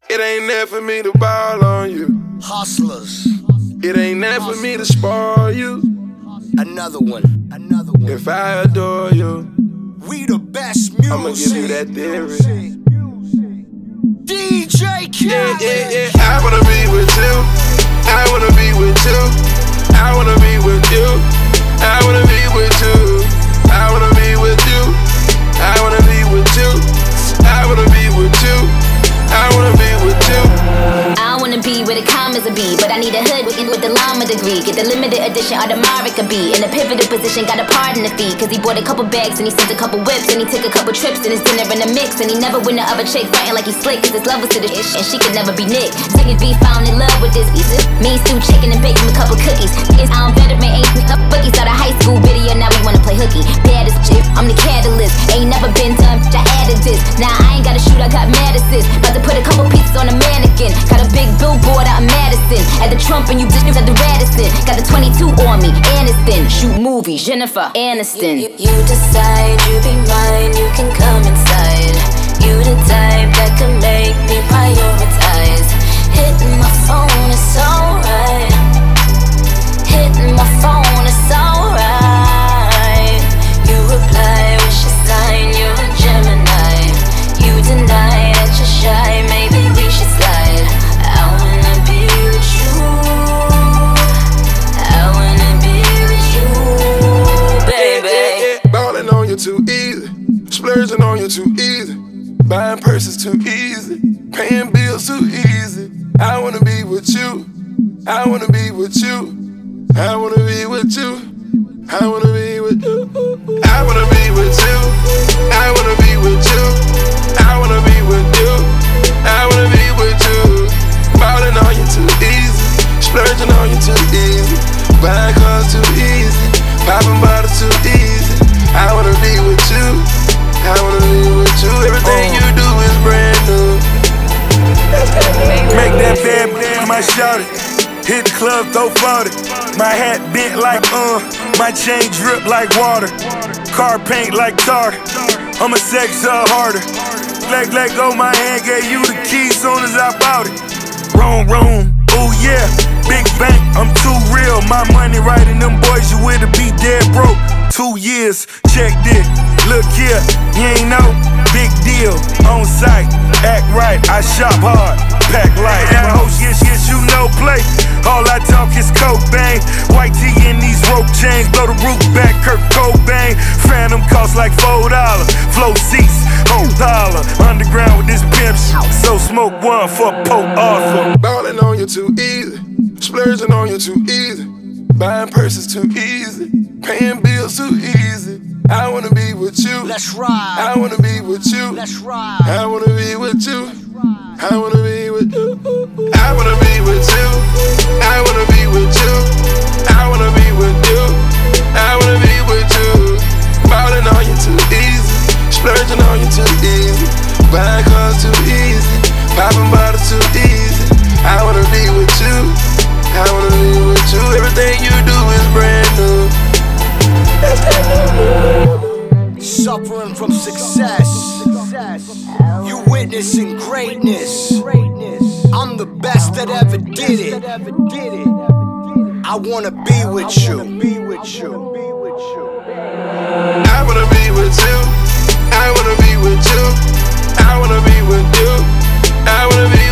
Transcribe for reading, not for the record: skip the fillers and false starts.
It ain't there for me to ball on you. Hustlers. It ain't there for me to spoil you. Another one. Another one. If I adore you, we the best music. I'ma give you that theory. DJ Khaled. Yeah. I wanna be with you. I wanna be with you. I wanna be with you. I wanna be with you. I wanna be with you. I wanna be with you. I wanna be with you. I wanna be with you. I wanna be where the commas a be, but I need a hood with the llama degree. Get the limited edition Audemars could be in a pivotal position. Got a pardon the fee, cause he bought a couple bags and he sent a couple whips and he took a couple trips and his dinner in the mix. And he never win the other chick fighting like he's slick, cause his love was to the ish and she could never be Nick. Niggas be found in love with this piece. Me stew chicken and bacon with a couple cookies. It's I'm veteran, ain't up bookies. Out of high school video, now we wanna play hooky. Baddest chick, I'm the catalyst. Ain't never been done, I added this. Now I ain't gotta shoot, I got mad assist. About to put a couple pieces on a mannequin. Got a big billboard out in Madison. At the Trump and you bitches at the Radisson. Got the 22 on me, Aniston. Shoot movies, Jennifer Aniston. You decide you be mine, you can come inside. You the type that can make me prioritize. Hitting my phone, it's alright. Hitting my phone, it's alright. You reply, wish a sign, you're a Gemini. You deny that you're shy, maybe we should slide. I wanna be with you. I wanna be with you, baby. Ballin' on you too easy. Splurging on you too easy. Buying purses too easy. Paying bills too easy. I wanna be with you. I wanna be with you. I wanna be with you. I wanna be with you. I wanna be with you. I wanna be with you. I wanna be with you. I wanna be with you. Ballin' on you too easy. Splurging on you too easy. Buying cars too easy. Popping bottles too easy. I wanna be with you. I wanna be with you. Everything you do is brand new. Make that bad my shawty. Hit the club, throw 40. My hat bent like my chain drip like water. Car paint like tar. I'ma sex her harder. Let go my hand, gave you the key soon as I bought it. Room, oh yeah. Big bank, I'm too real. My money right in them boys, you with it be dead broke. 2 years, check this. Look here, you ain't know. Big deal, on site, act right. I shop hard, pack light. My host, yes, you know play. All I talk is Cobain. White tee in these rope chains, blow the roof back, Kurt Cobain. Phantom cost like $4. Flow seats, $1. Underground with this pimp shit. So smoke one for Pope Arthur. Ballin' on you too easy. Splurging on you too easy. Buying purses too easy. Paying bills too easy. I wanna be with you. Let's ride. I wanna be with you. Let's ride. I wanna be with you. I wanna be with you. I wanna be with you. I wanna be with you. I wanna be with you. I wanna be with you. Ballin' on you too easy. Splurging on you too easy. Buying cars too easy. Popping bottles too easy. I wanna be with you. I wanna be with you. Everything you do is brand new. Suffering from success. You witnessing greatness. I'm the best that ever did it. I wanna be with you. I wanna be with you. I wanna be with you. I wanna be with you. I wanna be